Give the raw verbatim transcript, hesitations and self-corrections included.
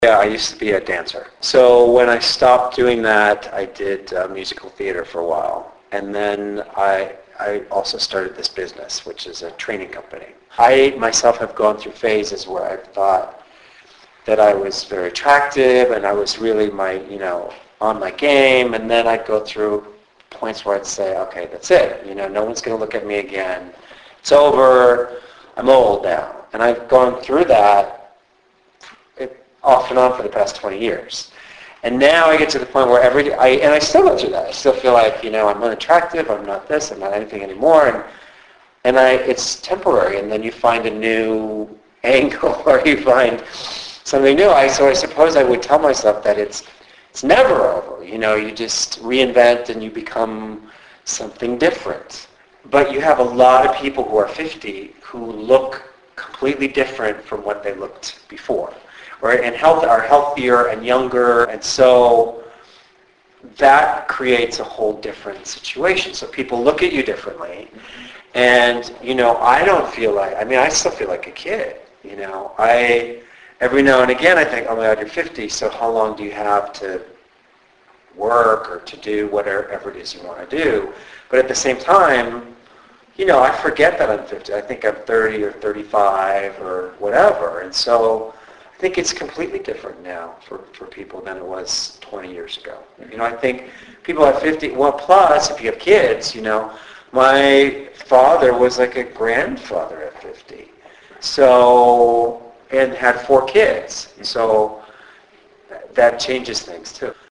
Yeah, I used to be a dancer. So when I stopped doing that, I did uh, musical theater for a while. And then I, I also started this business, which is a training company. I myself have gone through phases where I've thought that I was very attractive and I was really my, you know, on my game. And then I'd go through points where I'd say, okay, that's it. You know, no one's going to look at me again. It's over. I'm old now. And I've gone through that off and on for the past twenty years. And now I get to the point where every day, I, and I still go through that. I still feel like, you know, I'm unattractive, I'm not this, I'm not anything anymore. And, and I, it's temporary. And then you find a new angle or you find something new. I, so I suppose I would tell myself that it's, it's never over. You know, you just reinvent and you become something different. But you have a lot of people who are fifty who look completely different from what they looked before. Right, and health are healthier and younger, and so that creates a whole different situation. So people look at you differently, and you know, I don't feel like, I mean, I still feel like a kid. You know, I every now and again I think, oh my God, you're fifty. So how long do you have to work or to do whatever it is you want to do? But at the same time, you know, I forget that I'm fifty. I think I'm thirty or thirty-five or whatever, and so I think it's completely different now for, for people than it was twenty years ago. You know, I think people at fifty, well, plus if you have kids, you know, my father was like a grandfather at fifty. So, and had four kids. So that changes things too.